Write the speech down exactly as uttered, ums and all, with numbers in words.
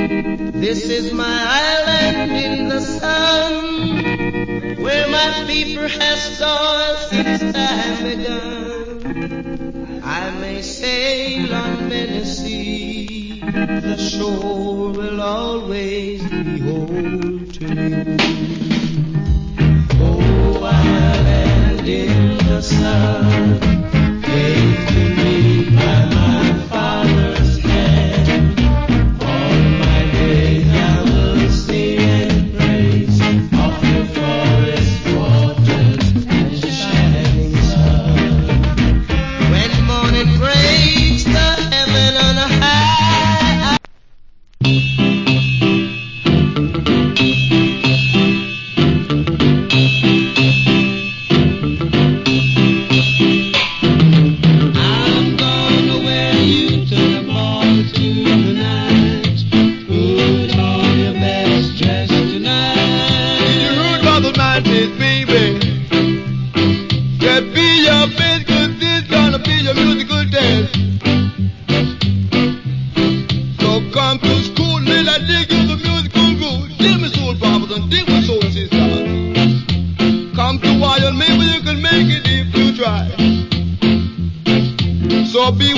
This is my island in the sun, where my people have stored since time begun. I may sail on many seas, the shore will always be whole to me. Oh, island in the sun, gave to me by my father's hand. All my days I will sing and praise of the forest waters and the shining sun. When morning breaks the heaven on high, I'm gonna wear you to the ball tonight. Put on your best dress tonight. You heard about the nineties, baby. That be your best, 'cause this gonna be your musical dance. So come to school, little I dig you the musical groove. Dig me soul brothers and dig my soul sisters. Come to Wyoming, maybe you can make it if you try. So be